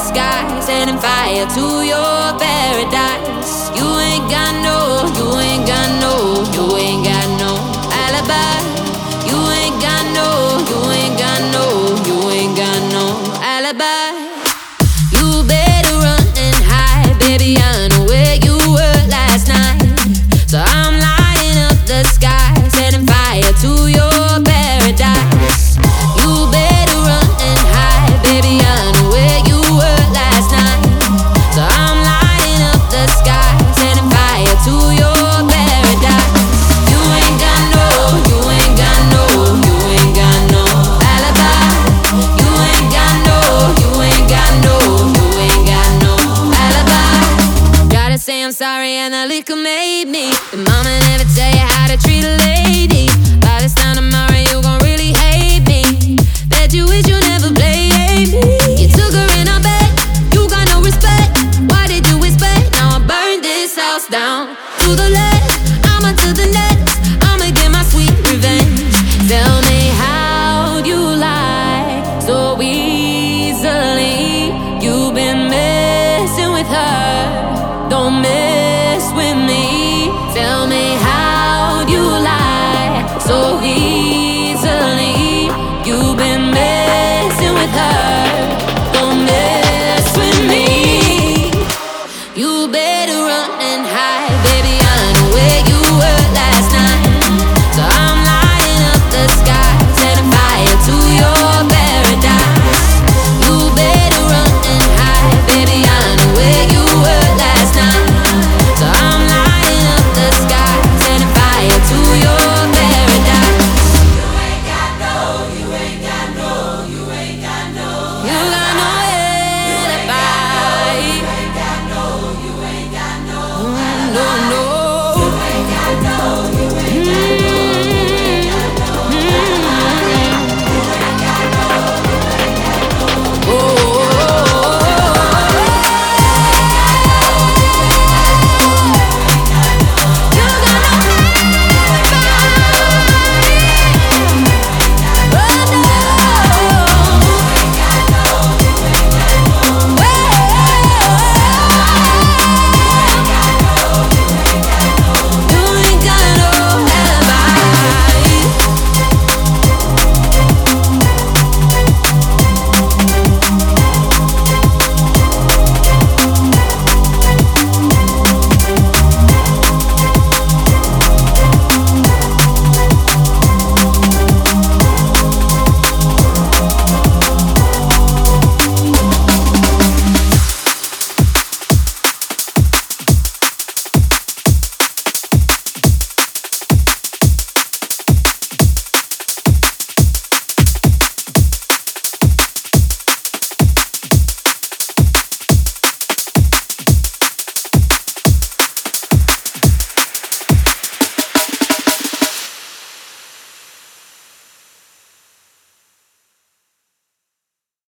sky, setting fire to your paradise. You ain't got no, you ain't got no, you ain't got no alibi. You ain't got no, you ain't got no, you ain't got no alibi. You better run and hide, baby, I know where you were last night. So I'm lighting up the sky, setting fire to your paradise. You better run and hide, baby, I know where you were last night. So I'm lighting up the sky, setting fire to your paradise. You ain't got no, you ain't got no, you ain't got no alibi. You ain't got no, you ain't got no, you ain't got no alibi. Gotta say I'm sorry and the liquor made me. The mama never tell you how to treat a lady. By this time tomorrow you gon' really hate me. Bet you wish you never played me. You took her in a bed, you got no respect. Why did you expect? Now I burned this house down to the left.